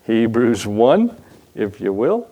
Hebrews 1, if you will.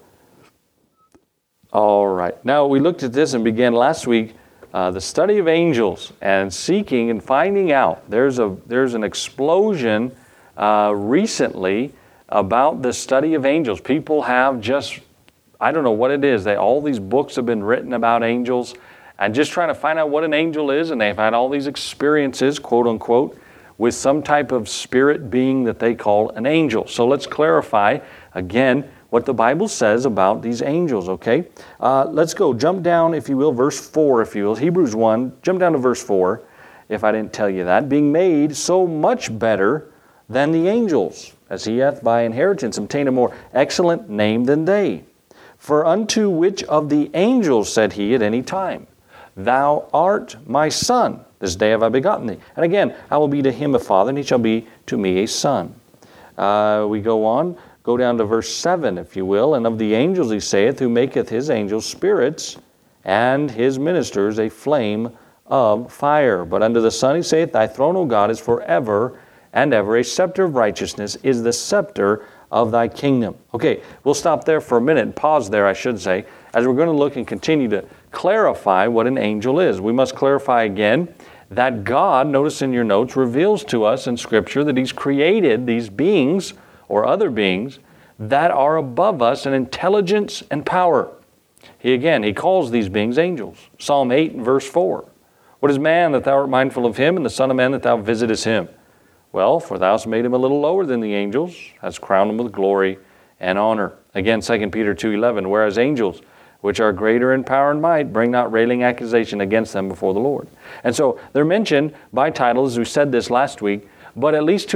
All right. Now, we looked at this and began last week the study of angels and seeking and finding out. There's an explosion recently about the study of angels. People have just, I don't know what it is. All these books have been written about angels and just trying to find out what an angel is, and they've had all these experiences, quote unquote, with some type of spirit being that they call an angel. So let's clarify again what the Bible says about these angels, okay? Let's go. Jump down, if you will, verse 4, if you will. Hebrews 1, jump down to verse 4, if I didn't tell you that. Being made so much better than the angels, as he hath by inheritance obtained a more excellent name than they. For unto which of the angels said he at any time, Thou art my son, this day have I begotten thee. And again, I will be to him a father, and he shall be to me a son. We go on. Go down to verse 7, if you will. And of the angels he saith, who maketh his angels spirits, and his ministers a flame of fire. But unto the Son he saith, Thy throne, O God, is forever and ever. A scepter of righteousness is the scepter of thy kingdom. Okay, we'll stop there for a minute, and pause there, I should say, as we're going to look and continue to clarify what an angel is. We must clarify again that God, notice in your notes, reveals to us in Scripture that he's created these beings or other beings that are above us in intelligence and power. He calls these beings angels. Psalm 8 and verse 4. What is man that thou art mindful of him, and the son of man that thou visitest him? Well, for thou hast made him a little lower than the angels, hast crowned him with glory and honor. Again, 2 Peter 2:11, whereas angels, which are greater in power and might, bring not railing accusation against them before the Lord. And so they're mentioned by title, as we said this last week, but at least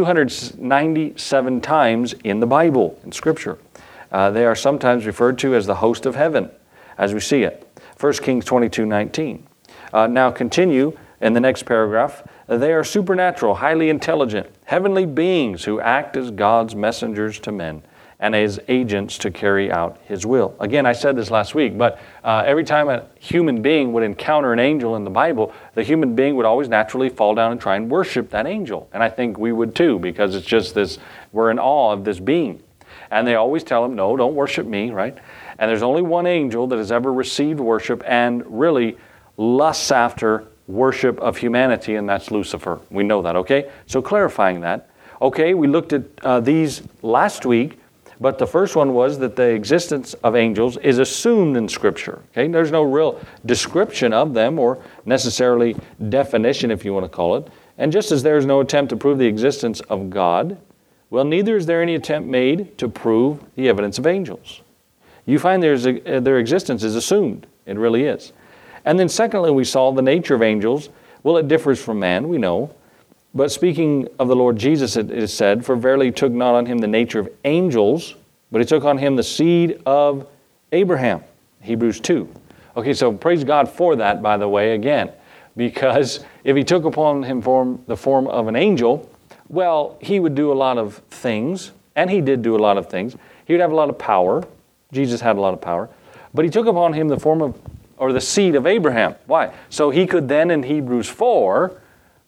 297 times in the Bible, in Scripture. They are sometimes referred to as the host of heaven, as we see it. 1 Kings 22:19. Now continue in the next paragraph. They are supernatural, highly intelligent, heavenly beings who act as God's messengers to men and as agents to carry out his will. Again, I said this last week, but every time a human being would encounter an angel in the Bible, the human being would always naturally fall down and try and worship that angel. And I think we would too, because it's just this, we're in awe of this being. And they always tell him, no, don't worship me, right? And there's only one angel that has ever received worship and really lusts after worship of humanity, and that's Lucifer. We know that, okay? So clarifying that. Okay, we looked at these last week, but the first one was that the existence of angels is assumed in Scripture. Okay, there's no real description of them or necessarily definition, if you want to call it. And just as there is no attempt to prove the existence of God, well, neither is there any attempt made to prove the evidence of angels. You find their existence is assumed. It really is. And then secondly, we saw the nature of angels. Well, it differs from man, we know. But speaking of the Lord Jesus, it is said, For verily he took not on him the nature of angels, but he took on him the seed of Abraham. Hebrews 2. Okay, so praise God for that, by the way, again. Because if he took upon him the form of an angel, well, he would do a lot of things, and he did do a lot of things. He would have a lot of power. Jesus had a lot of power. But he took upon him the form of, or the seed of Abraham. Why? So he could then, in Hebrews 4,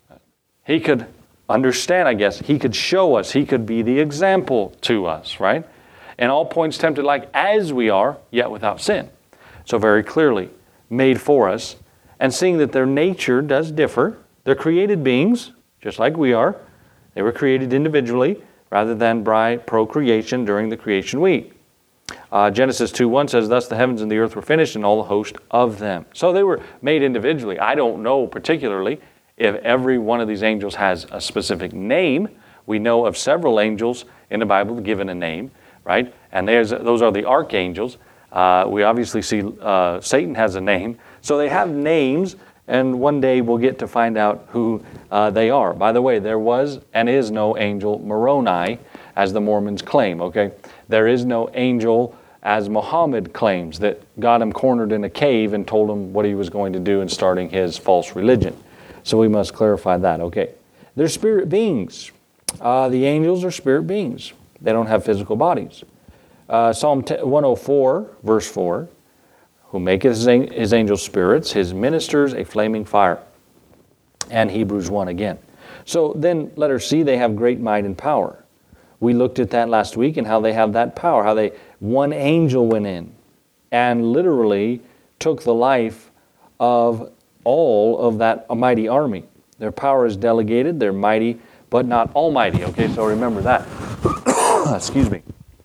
he could understand, I guess. He could show us. He could be the example to us, right? In all points tempted like as we are, yet without sin. So very clearly made for us. And seeing that their nature does differ, they're created beings, just like we are. They were created individually rather than by procreation during the creation week. Genesis 2:1 says, Thus the heavens and the earth were finished, and all the host of them. So they were made individually. I don't know particularly if every one of these angels has a specific name. We know of several angels in the Bible given a name, right? And those are the archangels. We obviously see Satan has a name. So they have names, and one day we'll get to find out who they are. By the way, there was and is no angel Moroni, as the Mormons claim, okay? There is no angel, as Muhammad claims, that got him cornered in a cave and told him what he was going to do in starting his false religion. So we must clarify that, okay? They're spirit beings. The angels are spirit beings. They don't have physical bodies. Psalm 104, verse 4, who maketh his angels spirits, his ministers a flaming fire. And Hebrews 1 again. So then, letter C, they have great might and power. We looked at that last week and how they have that power, how one angel went in and literally took the life of all of that mighty army. Their power is delegated, they're mighty, but not almighty. Okay, so remember that. Excuse me.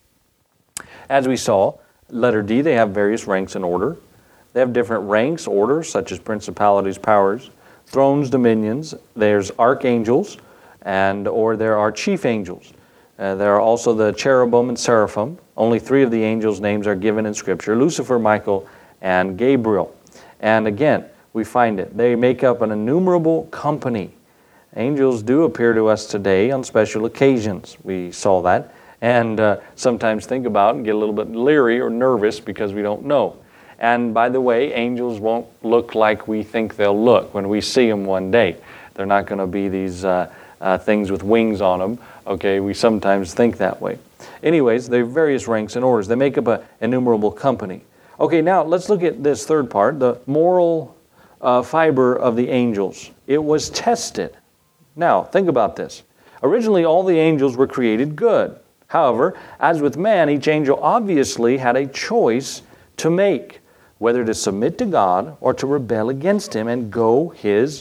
As we saw, letter D, they have various ranks and order. They have different ranks, orders, such as principalities, powers, thrones, dominions. There's archangels, or there are chief angels. There are also the cherubim and seraphim. Only 3 of the angels' names are given in Scripture: Lucifer, Michael, and Gabriel. And again, we find it. They make up an innumerable company. Angels do appear to us today on special occasions. We saw that. And sometimes think about and get a little bit leery or nervous because we don't know. And by the way, angels won't look like we think they'll look when we see them one day. They're not going to be these things with wings on them. Okay, we sometimes think that way. Anyways, there are various ranks and orders. They make up an innumerable company. Okay, now let's look at this third part, the moral fiber of the angels. It was tested. Now, think about this. Originally, all the angels were created good. However, as with man, each angel obviously had a choice to make, whether to submit to God or to rebel against Him and go his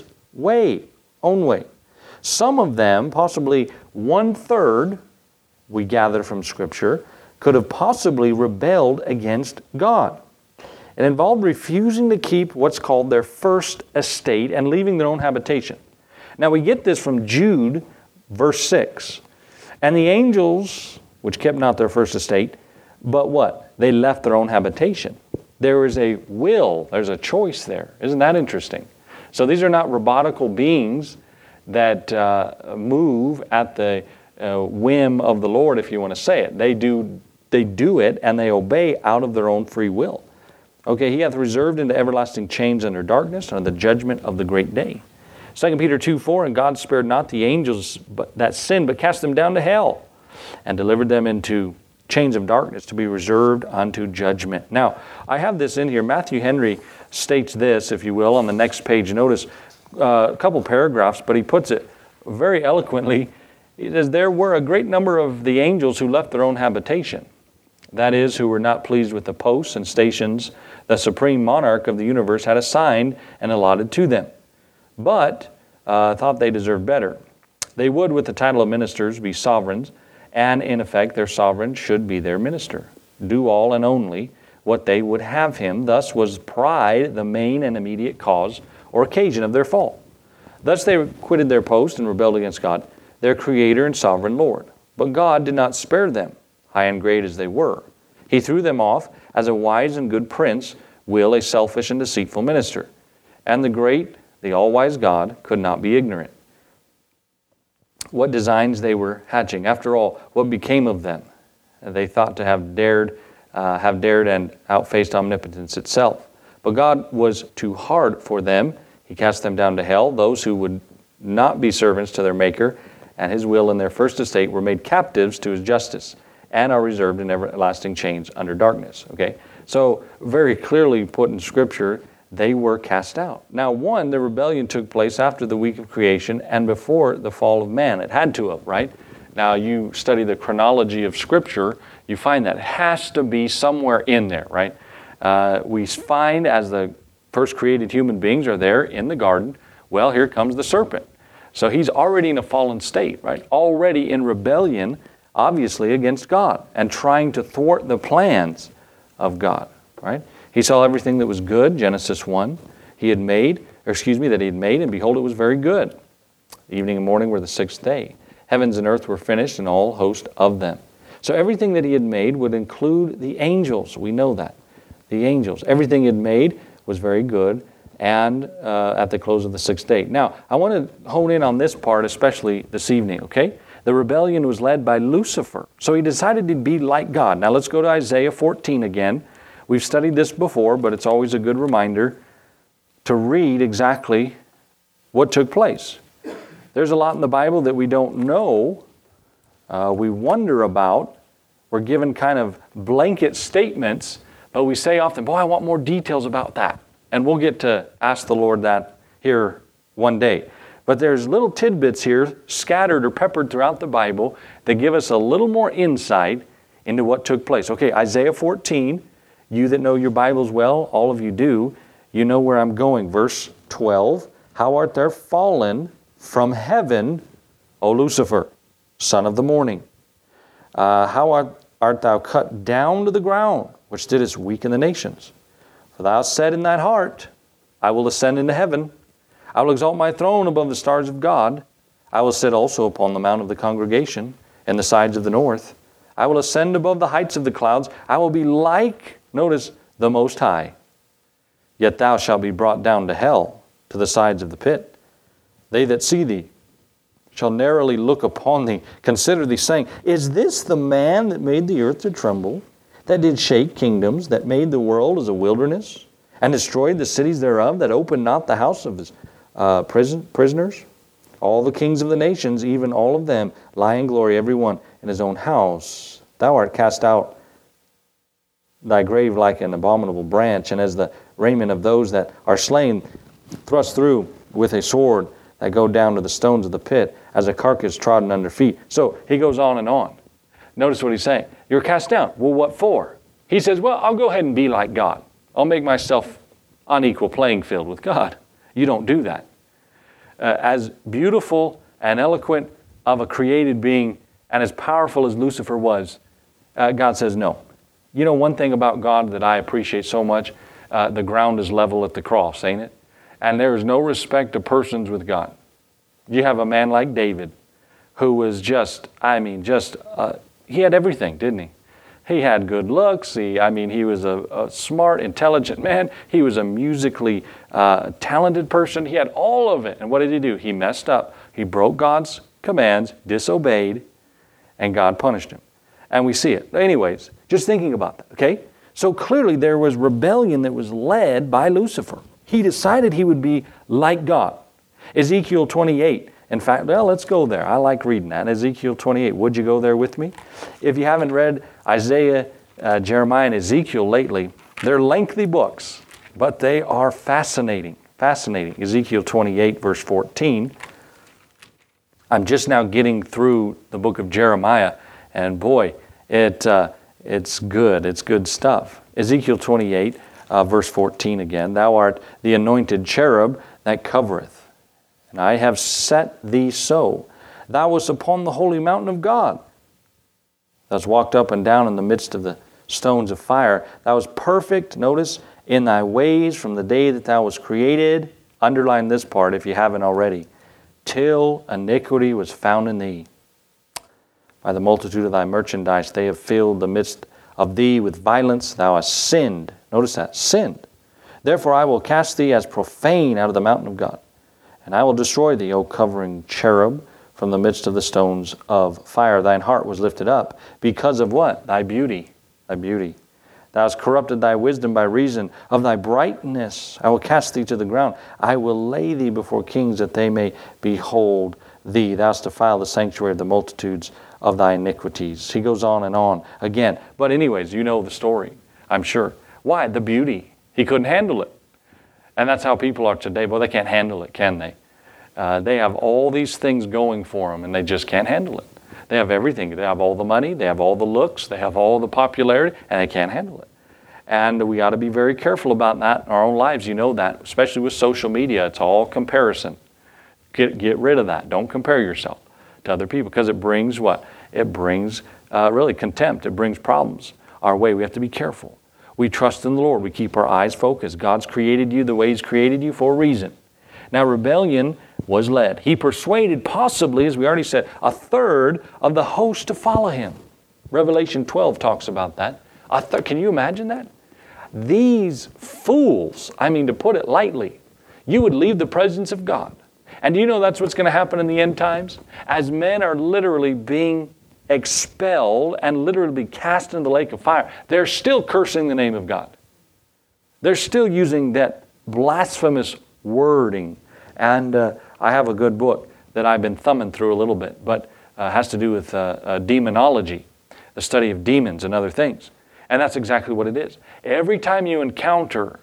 own way. Some of them, possibly 1/3, we gather from Scripture, could have possibly rebelled against God. It involved refusing to keep what's called their first estate and leaving their own habitation. Now we get this from Jude, verse 6. And the angels, which kept not their first estate, but what? They left their own habitation. There is a will, there's a choice there. Isn't that interesting? So these are not robotical beings that move at the whim of the Lord, if you want to say it. They do it and they obey out of their own free will. Okay, He hath reserved into everlasting chains under darkness, under the judgment of the great day. 2 Peter 2:4, and God spared not the angels that sinned, but cast them down to hell, and delivered them into chains of darkness to be reserved unto judgment. Now, I have this in here. Matthew Henry states this, if you will, on the next page. Notice a couple paragraphs, but he puts it very eloquently. He says, there were a great number of the angels who left their own habitation. That is, who were not pleased with the posts and stations the supreme monarch of the universe had assigned and allotted to them, but thought they deserved better. They would, with the title of ministers, be sovereigns, and in effect their sovereign should be their minister. Do all and only what they would have him. Thus was pride the main and immediate cause or occasion of their fall. Thus they quitted their post and rebelled against God, their Creator and Sovereign Lord. But God did not spare them, high and great as they were. He threw them off as a wise and good prince will a selfish and deceitful minister. And the great, the all-wise God could not be ignorant what designs they were hatching. After all, what became of them? They thought to have dared and outfaced omnipotence itself. But God was too hard for them. He cast them down to hell. Those who would not be servants to their Maker and His will in their first estate were made captives to His justice and are reserved in everlasting chains under darkness. Okay, so very clearly put in Scripture, they were cast out. Now, the rebellion took place after the week of creation and before the fall of man. It had to have, right? Now, you study the chronology of Scripture, you find that it has to be somewhere in there, right? We find as the first created human beings are there in the garden, well, here comes the serpent. So he's already in a fallen state, right? Already in rebellion, obviously against God, and trying to thwart the plans of God, right? He saw everything that was good, Genesis 1, that he had made, and behold, it was very good. Evening and morning were the sixth day. Heavens and earth were finished, and all host of them. So everything that he had made would include the angels. We know that. The angels. Everything he had made was very good, and at the close of the sixth day. Now, I want to hone in on this part, especially this evening, okay? The rebellion was led by Lucifer. So he decided to be like God. Now let's go to Isaiah 14 again. We've studied this before, but it's always a good reminder to read exactly what took place. There's a lot in the Bible that we don't know, we wonder about. We're given kind of blanket statements, but we say often, boy, I want more details about that. And we'll get to ask the Lord that here one day. But there's little tidbits here scattered or peppered throughout the Bible that give us a little more insight into what took place. Okay, Isaiah 14, you that know your Bibles well, all of you do, you know where I'm going. Verse 12, how art thou fallen from heaven, O Lucifer, son of the morning? How art thou cut down to the ground, which didst weaken the nations? For thou hast said in thine heart, I will ascend into heaven. I will exalt my throne above the stars of God. I will sit also upon the mount of the congregation in the sides of the north. I will ascend above the heights of the clouds. I will be like, notice, the Most High. Yet thou shalt be brought down to hell, to the sides of the pit. They that see thee shall narrowly look upon thee, consider thee, saying, Is this the man that made the earth to tremble, that did shake kingdoms, that made the world as a wilderness, and destroyed the cities thereof, that opened not the house of his prisoners? All the kings of the nations, even all of them, lie in glory, every one in his own house. Thou art cast out thy grave like an abominable branch, and as the raiment of those that are slain, thrust through with a sword, that go down to the stones of the pit, as a carcass trodden under feet. So he goes on and on. Notice what he's saying. You're cast down. Well, what for? He says, well, I'll go ahead and be like God. I'll make myself on equal playing field with God. You don't do that. As beautiful and eloquent of a created being and as powerful as Lucifer was, God says no. You know one thing about God that I appreciate so much? The ground is level at the cross, ain't it? And there is no respect of persons with God. You have a man like David who was he had everything, didn't he? He had good looks. He was a smart, intelligent man. He was a musically talented person. He had all of it. And what did he do? He messed up. He broke God's commands, disobeyed, and God punished him. And we see it. Anyways, just thinking about that, okay? So clearly there was rebellion that was led by Lucifer. He decided he would be like God. Ezekiel 28. In fact, well, let's go there. I like reading that. Ezekiel 28. Would you go there with me? If you haven't read Isaiah, Jeremiah, and Ezekiel lately, they're lengthy books, but they are fascinating. Fascinating. Ezekiel 28, verse 14. I'm just now getting through the book of Jeremiah, and boy, it's good. It's good stuff. Ezekiel 28, verse 14 again. Thou art the anointed cherub that covereth. And I have set thee so. Thou wast upon the holy mountain of God. Thou hast walked up and down in the midst of the stones of fire. Thou wast perfect, notice, in thy ways from the day that thou wast created. Underline this part if you haven't already. Till iniquity was found in thee. By the multitude of thy merchandise they have filled the midst of thee with violence. Thou hast sinned. Notice that, sinned. Therefore I will cast thee as profane out of the mountain of God. And I will destroy thee, O covering cherub, from the midst of the stones of fire. Thine heart was lifted up. Because of what? Thy beauty. Thy beauty. Thou hast corrupted thy wisdom by reason of thy brightness. I will cast thee to the ground. I will lay thee before kings that they may behold thee. Thou hast defiled the sanctuary of the multitudes of thy iniquities. He goes on and on again. But anyways, you know the story, I'm sure. Why? The beauty. He couldn't handle it. And that's how people are today. Boy, they can't handle it, can they? They have all these things going for them, and they just can't handle it. They have everything. They have all the money. They have all the looks. They have all the popularity, and they can't handle it. And we ought to be very careful about that in our own lives. You know that, especially with social media. It's all comparison. Get rid of that. Don't compare yourself to other people, because it brings what? It brings really contempt. It brings problems our way. We have to be careful. We trust in the Lord. We keep our eyes focused. God's created you the way He's created you for a reason. Now, rebellion was led. He persuaded possibly, as we already said, a third of the host to follow Him. Revelation 12 talks about that. Can you imagine that? These fools, to put it lightly, you would leave the presence of God. And do you know that's what's going to happen in the end times? As men are literally being expelled and literally be cast into the lake of fire, they're still cursing the name of God. They're still using that blasphemous wording. And I have a good book that I've been thumbing through a little bit, but has to do with demonology, the study of demons and other things. And that's exactly what it is. Every time you encounter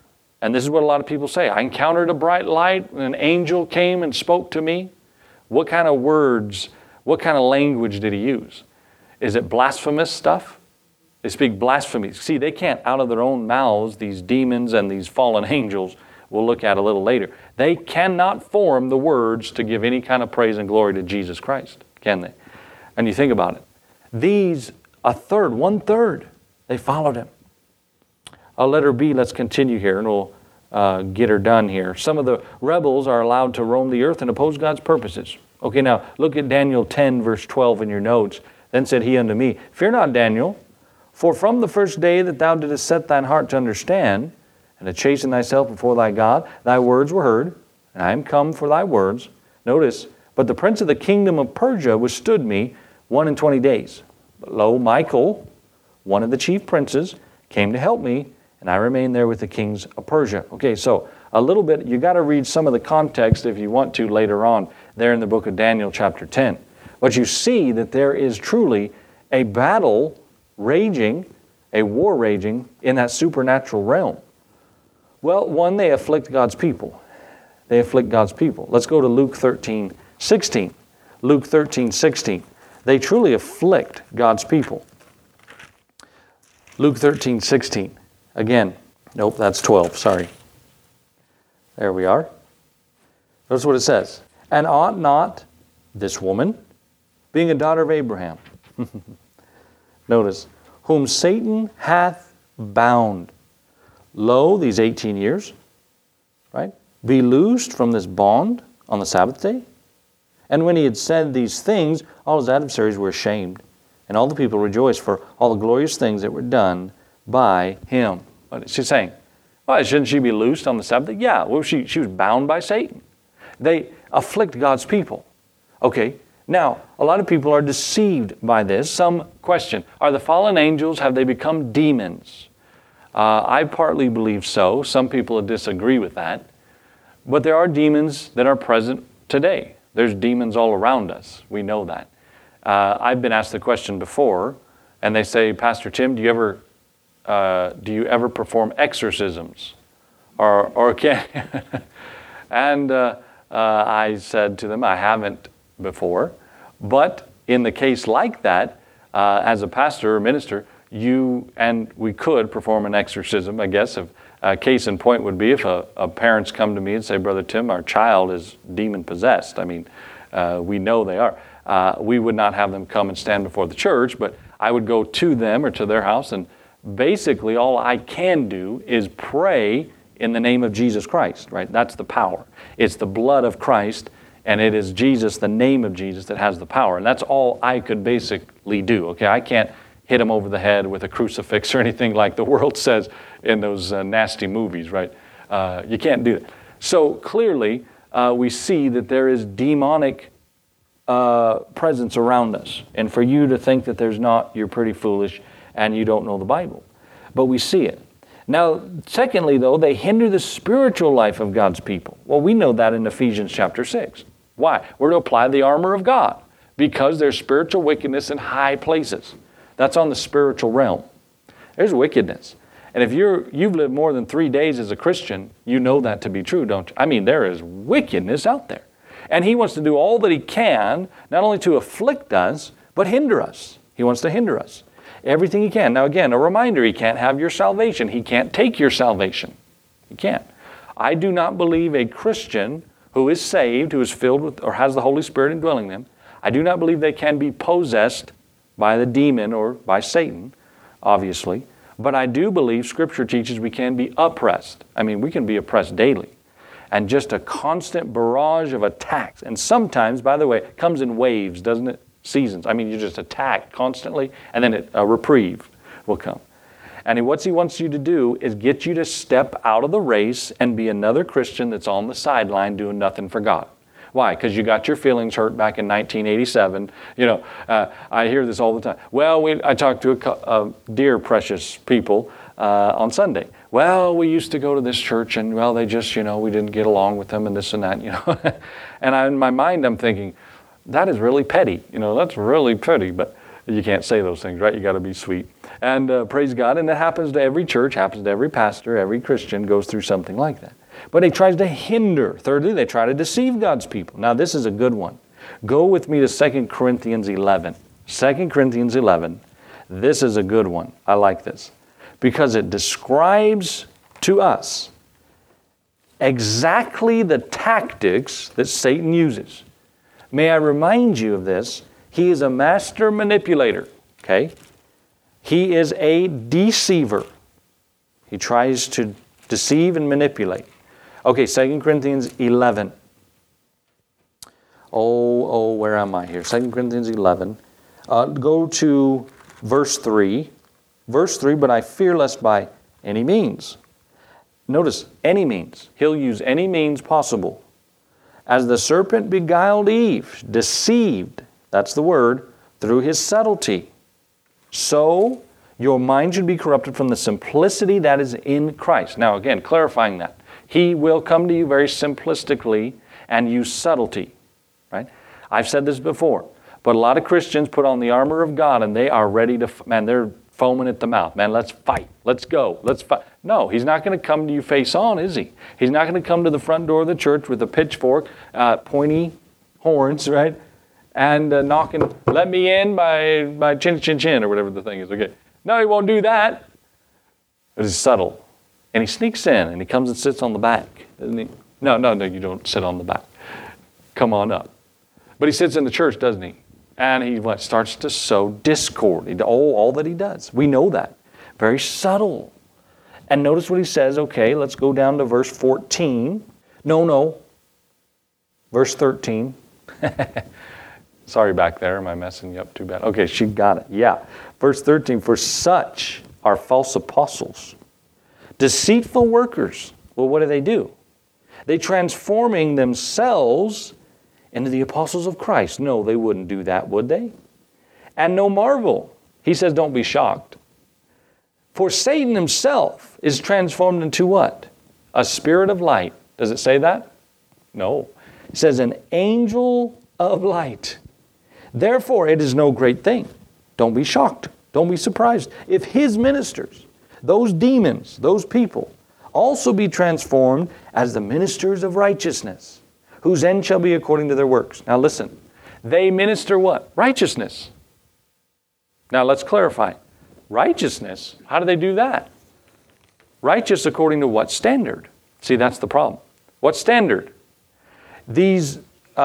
And this is what a lot of people say. I encountered a bright light, and an angel came and spoke to me. What kind of words, what kind of language did he use? Is it blasphemous stuff? They speak blasphemy. See, they can't, out of their own mouths, these demons and these fallen angels, we'll look at a little later, they cannot form the words to give any kind of praise and glory to Jesus Christ, can they? And you think about it. These, one third, they followed him. Letter B, let's continue here, and we'll get her done here. Some of the rebels are allowed to roam the earth and oppose God's purposes. Okay, now look at Daniel 10, verse 12 in your notes. Then said he unto me, Fear not, Daniel, for from the first day that thou didst set thine heart to understand, and to chasten thyself before thy God, thy words were heard, and I am come for thy words. Notice, but the prince of the kingdom of Persia withstood me 21 days. But lo, Michael, one of the chief princes, came to help me, and I remained there with the kings of Persia. Okay, so a little bit, you got to read some of the context if you want to later on, there in the book of Daniel chapter 10. But you see that there is truly a battle raging, a war raging in that supernatural realm. Well, one, they afflict God's people. They afflict God's people. Let's go to Luke 13:16. Luke 13:16. They truly afflict God's people. Luke 13:16. Again, nope, that's 12, sorry. There we are. Notice what it says. And ought not this woman, being a daughter of Abraham, notice, whom Satan hath bound, lo, these 18 years, right, be loosed from this bond on the Sabbath day? And when he had said these things, all his adversaries were ashamed, and all the people rejoiced for all the glorious things that were done by him. What is she saying? Well, shouldn't she be loosed on the Sabbath? Yeah, well, she was bound by Satan. They afflict God's people. Okay, now, a lot of people are deceived by this. Some question, are the fallen angels, have they become demons? I partly believe so. Some people disagree with that. But there are demons that are present today. There's demons all around us. We know that. I've been asked the question before, and they say, Pastor Tim, do you ever perform exorcisms? Or can? And I said to them, I haven't before. But in the case like that, as a pastor or minister, we could perform an exorcism, I guess. If a case in point would be if a parents come to me and say, Brother Tim, our child is demon possessed. I mean, we know they are. We would not have them come and stand before the church, but I would go to them or to their house, and basically all I can do is pray in the name of Jesus Christ, right? That's the power. It's the blood of Christ, and it is Jesus, the name of Jesus, that has the power. And that's all I could basically do, okay? I can't hit him over the head with a crucifix or anything like the world says in those nasty movies, right? You can't do that. So clearly, we see that there is demonic presence around us. And for you to think that there's not, you're pretty foolish and you don't know the Bible. But we see it. Now, secondly, though, they hinder the spiritual life of God's people. Well, we know that in Ephesians chapter 6. Why? We're to apply the armor of God because there's spiritual wickedness in high places. That's on the spiritual realm. There's wickedness. And if you've lived more than 3 days as a Christian, you know that to be true, don't you? I mean, there is wickedness out there. And he wants to do all that he can, not only to afflict us, but hinder us. He wants to hinder us. Everything he can. Now again, a reminder, he can't have your salvation. He can't take your salvation. He can't. I do not believe a Christian who is saved, who is filled with or has the Holy Spirit indwelling them, I do not believe they can be possessed by the demon or by Satan, obviously. But I do believe Scripture teaches we can be oppressed. I mean, we can be oppressed daily. And just a constant barrage of attacks. And sometimes, by the way, it comes in waves, doesn't it? Seasons. I mean, you just attack constantly, and then a reprieve will come. And what he wants you to do is get you to step out of the race and be another Christian that's on the sideline doing nothing for God. Why? Because you got your feelings hurt back in 1987. I hear this all the time. Well, I talked to a dear, precious people on Sunday. Well, we used to go to this church, and well, they just, we didn't get along with them and this and that, And in my mind, I'm thinking, that is really petty. That's really petty, but you can't say those things, right? You got to be sweet. And praise God. And it happens to every church, happens to every pastor, every Christian goes through something like that. But it tries to hinder. Thirdly, they try to deceive God's people. Now, this is a good one. Go with me to 2 Corinthians 11. 2 Corinthians 11. This is a good one. I like this. Because it describes to us exactly the tactics that Satan uses. May I remind you of this? He is a master manipulator. Okay? He is a deceiver. He tries to deceive and manipulate. Okay, 2 Corinthians 11. Where am I here? 2 Corinthians 11. Go to verse 3. Verse 3, but I fear lest by any means. Notice, any means. He'll use any means possible. As the serpent beguiled Eve, deceived, that's the word, through his subtlety. So, your mind should be corrupted from the simplicity that is in Christ. Now again, clarifying that. He will come to you very simplistically and use subtlety. Right? I've said this before, but a lot of Christians put on the armor of God and they are ready to, they're foaming at the mouth. Man, let's fight. Let's go. Let's fight. No, he's not going to come to you face on, is he? He's not going to come to the front door of the church with a pitchfork, pointy horns, right? And knocking, let me in by chin, chin, chin, or whatever the thing is. Okay. No, he won't do that. But he's subtle. And he sneaks in and he comes and sits on the back. Doesn't he? No, you don't sit on the back. Come on up. But he sits in the church, doesn't he? And he starts to sow discord. All that he does. We know that. Very subtle. And notice what he says. Okay, let's go down to verse 14. No. Verse 13. Sorry back there. Am I messing you up too bad? Okay, she got it. Yeah. Verse 13. For such are false apostles, deceitful workers. Well, what do? They transforming themselves into the apostles of Christ. No, they wouldn't do that, would they? And no marvel. He says, don't be shocked. For Satan himself is transformed into what? A spirit of light. Does it say that? No. It says an angel of light. Therefore, it is no great thing. Don't be shocked. Don't be surprised. If his ministers, those demons, those people, also be transformed as the ministers of righteousness, whose end shall be according to their works. Now listen, they minister what? Righteousness. Now let's clarify. Righteousness, how do they do that? Righteous according to what standard? See, that's the problem. What standard? These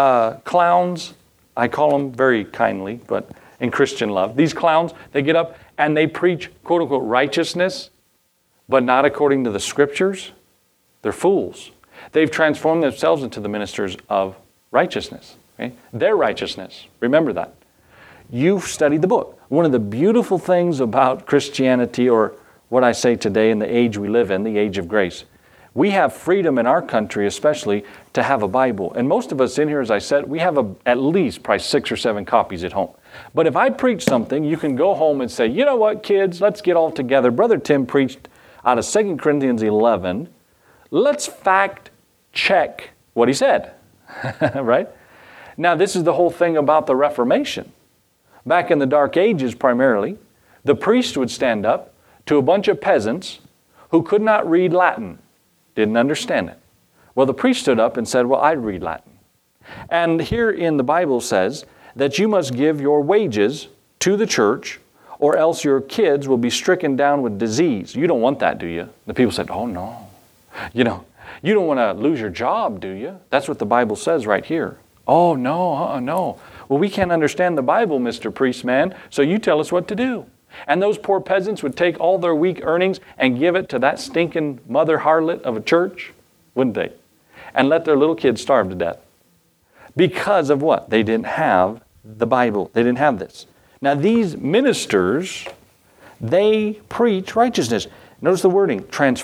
clowns, I call them very kindly, but in Christian love, these clowns, they get up and they preach, quote unquote, righteousness, but not according to the scriptures. They're fools. They've transformed themselves into the ministers of righteousness. Okay? Their righteousness. Remember that. You've studied the book. One of the beautiful things about Christianity, or what I say today in the age we live in, the age of grace, we have freedom in our country especially to have a Bible. And most of us in here, as I said, we have at least probably 6 or 7 copies at home. But if I preach something, you can go home and say, you know what, kids, let's get all together. Brother Tim preached out of 2 Corinthians 11. Let's fact check what he said, right? Now, this is the whole thing about the Reformation. Back in the Dark Ages primarily, the priest would stand up to a bunch of peasants who could not read Latin, didn't understand it. Well, the priest stood up and said, well, I read Latin. And here in the Bible says that you must give your wages to the church or else your kids will be stricken down with disease. You don't want that, do you? The people said, oh, no. You don't want to lose your job, do you? That's what the Bible says right here. Oh, no, no. Well, we can't understand the Bible, Mr. Priest Man, so you tell us what to do. And those poor peasants would take all their weak earnings and give it to that stinking mother harlot of a church, wouldn't they? And let their little kids starve to death. Because of what? They didn't have the Bible. They didn't have this. Now, these ministers, they preach righteousness. Notice the wording,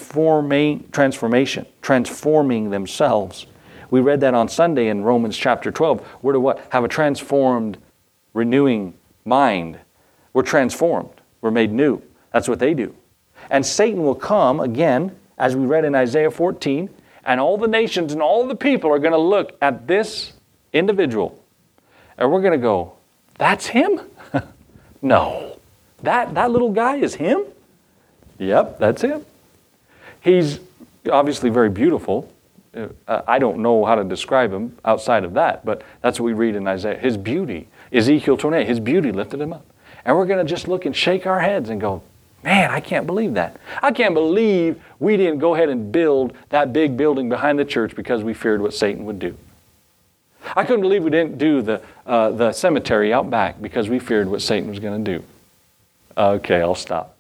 transformation, transforming themselves. We read that on Sunday in Romans chapter 12. We're to what? Have a transformed, renewing mind. We're transformed. We're made new. That's what they do. And Satan will come again, as we read in Isaiah 14, and all the nations and all the people are going to look at this individual. And we're going to go, that's him? No. That little guy is him? Yep, that's him. He's obviously very beautiful. I don't know how to describe him outside of that, but that's what we read in Isaiah. His beauty, Ezekiel 28, his beauty lifted him up. And we're going to just look and shake our heads and go, man, I can't believe that. I can't believe we didn't go ahead and build that big building behind the church because we feared what Satan would do. I couldn't believe we didn't do the cemetery out back because we feared what Satan was going to do. Okay, I'll stop.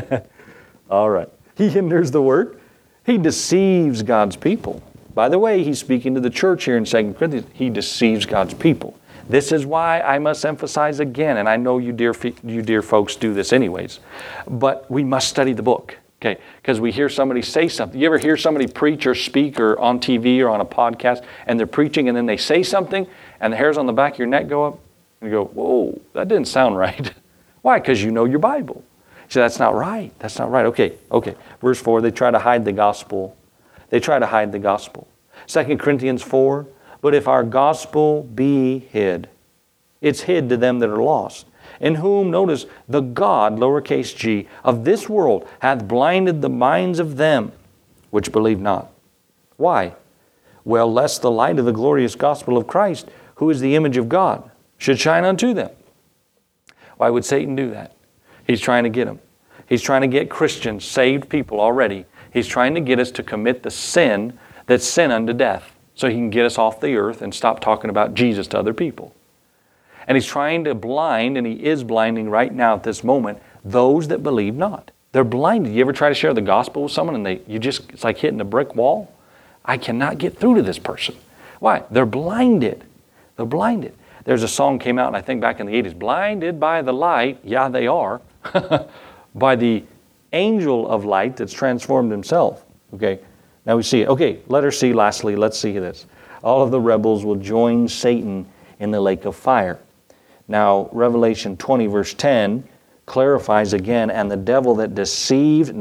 All right. He hinders the work. He deceives God's people. By the way, he's speaking to the church here in 2 Corinthians. He deceives God's people. This is why I must emphasize again, and I know you dear folks do this anyways, but we must study the book, okay? Because we hear somebody say something. You ever hear somebody preach or speak or on TV or on a podcast, and they're preaching, and then they say something, and the hairs on the back of your neck go up, and you go, whoa, that didn't sound right. Why? Because you know your Bible. You say, that's not right. That's not right. Okay. Verse 4, they try to hide the gospel. They try to hide the gospel. 2 Corinthians 4, but if our gospel be hid, it's hid to them that are lost, in whom, notice, the God, lowercase g, of this world hath blinded the minds of them which believe not. Why? Well, lest the light of the glorious gospel of Christ, who is the image of God, should shine unto them. Why would Satan do that? He's trying to get them. He's trying to get Christians, saved people already. He's trying to get us to commit the sin that's sin unto death, so he can get us off the earth and stop talking about Jesus to other people. And he's trying to blind, and he is blinding right now at this moment, those that believe not. They're blinded. You ever try to share the gospel with someone and it's like hitting a brick wall? I cannot get through to this person. Why? They're blinded. They're blinded. There's a song came out, and I think back in the 80s, blinded by the light, yeah, they are, by the angel of light that's transformed himself. Okay, now we see it. Okay, letter C, lastly, let's see this. All of the rebels will join Satan in the lake of fire. Now, Revelation 20, verse 10, clarifies again, and the devil that deceived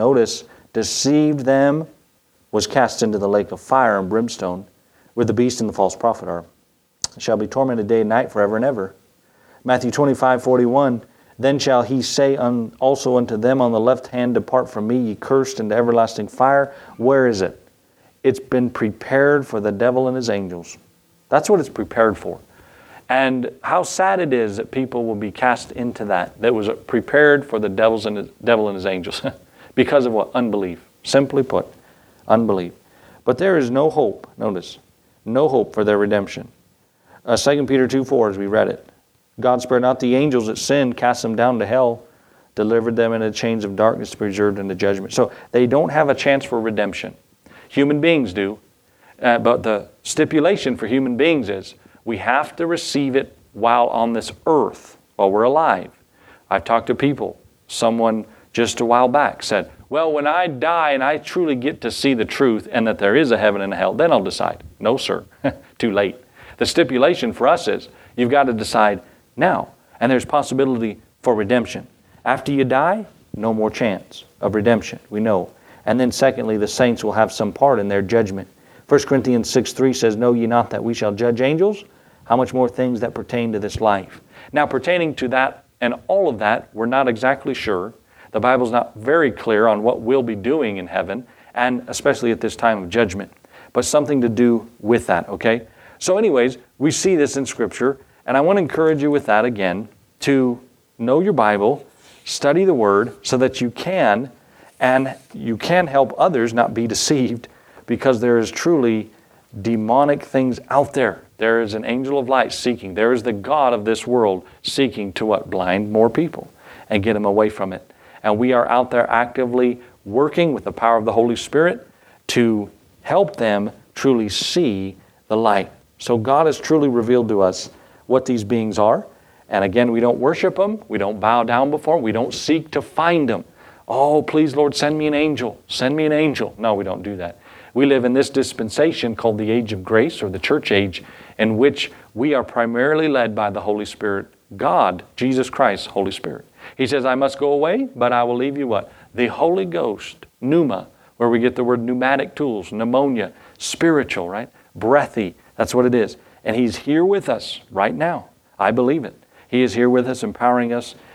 them was cast into the lake of fire and brimstone, where the beast and the false prophet are. Shall be tormented day and night forever and ever. Matthew 25:41, then shall he say also unto them on the left hand, depart from me, ye cursed, into everlasting fire. Where is it? It's been prepared for the devil and his angels. That's what it's prepared for. And how sad it is that people will be cast into that was prepared for the devil and his angels. Because of what? Unbelief. Simply put, unbelief. But there is no hope, notice, no hope for their redemption. 2 Peter 2:4, as we read it. God spared not the angels that sinned, cast them down to hell, delivered them into chains of darkness to be reserved unto judgment. So they don't have a chance for redemption. Human beings do. But the stipulation for human beings is we have to receive it while on this earth, while we're alive. I've talked to people. Someone just a while back said, well, when I die and I truly get to see the truth and that there is a heaven and a hell, then I'll decide. No, sir. Too late. The stipulation for us is you've got to decide now. And there's possibility for redemption. After you die, no more chance of redemption. We know. And then secondly, the saints will have some part in their judgment. 1 Corinthians 6:3 says, know ye not that we shall judge angels? How much more things that pertain to this life? Now, pertaining to that and all of that, we're not exactly sure. The Bible's not very clear on what we'll be doing in heaven, and especially at this time of judgment. But something to do with that, okay? So anyways, we see this in Scripture, and I want to encourage you with that again, to know your Bible, study the Word, so that you can help others not be deceived, because there is truly demonic things out there. There is an angel of light seeking. There is the God of this world seeking to what? Blind more people and get them away from it. And we are out there actively working with the power of the Holy Spirit to help them truly see the light. So God has truly revealed to us what these beings are. And again, we don't worship them. We don't bow down before them. We don't seek to find them. Oh, please, Lord, send me an angel. Send me an angel. No, we don't do that. We live in this dispensation called the age of grace, or the church age, in which we are primarily led by the Holy Spirit. God, Jesus Christ, Holy Spirit. He says, I must go away, but I will leave you what? The Holy Ghost, pneuma, where we get the word pneumatic tools, pneumonia, spiritual, right? Breathy, that's what it is. And He's here with us right now. I believe it. He is here with us, empowering us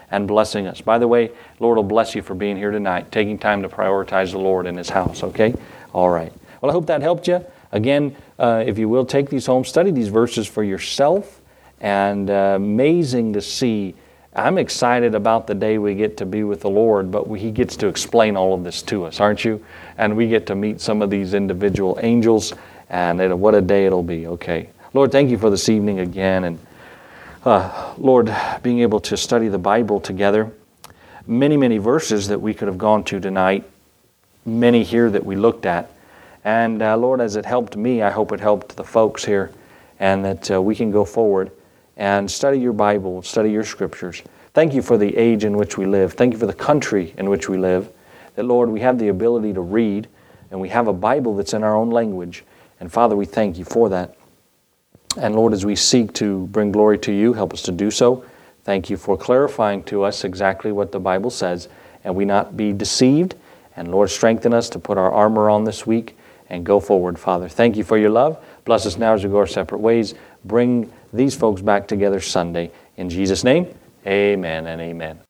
and blessing us. By the way, Lord will bless you for being here tonight, taking time to prioritize the Lord in His house, okay? All right. Well, I hope that helped you. Again, if you will, take these home, study these verses for yourself, and amazing to see. I'm excited about the day we get to be with the Lord, but He gets to explain all of this to us, aren't you? And we get to meet some of these individual angels, and what a day it'll be, okay? Lord, thank you for this evening again, and Lord, being able to study the Bible together. Many, many verses that we could have gone to tonight, many here that we looked at. And Lord, as it helped me, I hope it helped the folks here, and that we can go forward and study your Bible, study your Scriptures. Thank you for the age in which we live. Thank you for the country in which we live. That, Lord, we have the ability to read, and we have a Bible that's in our own language. And Father, we thank you for that. And Lord, as we seek to bring glory to you, help us to do so. Thank you for clarifying to us exactly what the Bible says, and we not be deceived. And Lord, strengthen us to put our armor on this week and go forward, Father. Thank you for your love. Bless us now as we go our separate ways. Bring these folks back together Sunday. In Jesus' name, amen and amen.